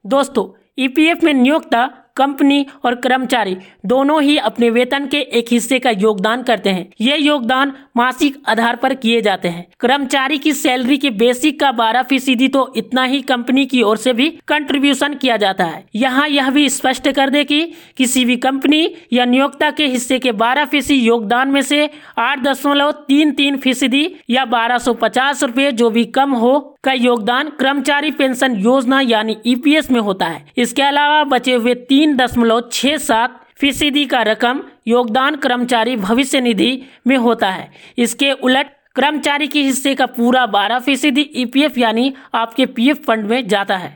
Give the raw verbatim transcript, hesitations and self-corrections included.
दोस्तों, ईपीएफ में नियोक्ता, कंपनी और कर्मचारी दोनों ही अपने वेतन के एक हिस्से का योगदान करते हैं। ये योगदान मासिक आधार पर किए जाते हैं। कर्मचारी की सैलरी के बेसिक का बारह फीसदी तो इतना ही कंपनी की ओर से भी कंट्रीब्यूशन किया जाता है। यहाँ यह भी स्पष्ट कर दे कि किसी भी कंपनी या नियोक्ता के हिस्से के बारह फीसदी योगदान में से आठ दशमलव तीन तीन फीसदी या बारह सौ पचास रुपए जो भी कम हो का योगदान कर्मचारी पेंशन योजना यानी ईपीएस में होता है। इसके अलावा बचे हुए तीन दशमलव छह सात फीसदी का रकम योगदान कर्मचारी भविष्य निधि में होता है। इसके उलट कर्मचारी के हिस्से का पूरा बारह फीसदी ईपीएफ यानी आपके पीएफ फंड में जाता है।